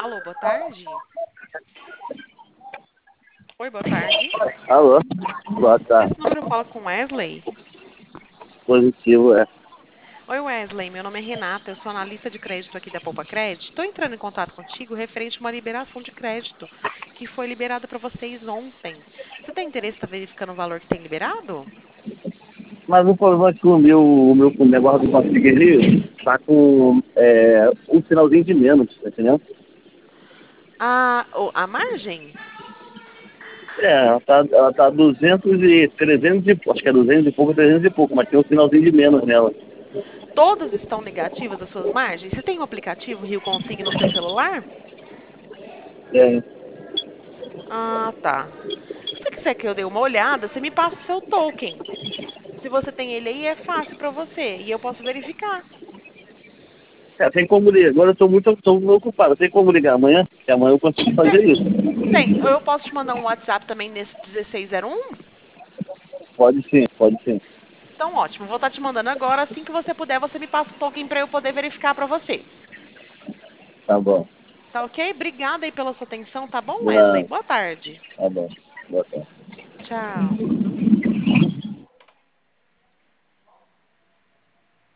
Alô, boa tarde. Oi, boa tarde. Alô? Boa Esse tarde. número fala com Wesley? Positivo, é. Oi, Wesley. Meu nome é Renata. Eu sou analista de crédito aqui da Poupa Crédito. Estou entrando em contato contigo referente a uma liberação de crédito que foi liberada para vocês ontem. Você tem interesse em estar verificando o valor que tem liberado? Mas o problema é que o meu negócio do Conselheiro tá com um sinalzinho de menos, tá entendendo? A margem? Ela tá 200 e 300 e acho que é 200 e pouco, 300 e pouco, mas tem um sinalzinho de menos nela. Todas estão negativas as suas margens? Você tem o aplicativo Rio Consig no seu celular? É, Ah, tá. Se você quiser que eu dê uma olhada, você me passa o seu token. Se você tem ele aí, é fácil para você e eu posso verificar. tem como ligar. Agora eu tô muito ocupado. Tem como ligar amanhã? Que amanhã eu consigo fazer isso. Tem. Eu posso te mandar um WhatsApp também nesse 1601? Pode sim, pode sim. Então, ótimo. Vou estar te mandando agora. Assim que você puder, você me passa o token para eu poder verificar para você. Tá bom. Tá ok? Obrigada aí pela sua atenção, tá bom, Wesley? Ah, Boa tarde. tá bom. Boa tarde. Tchau.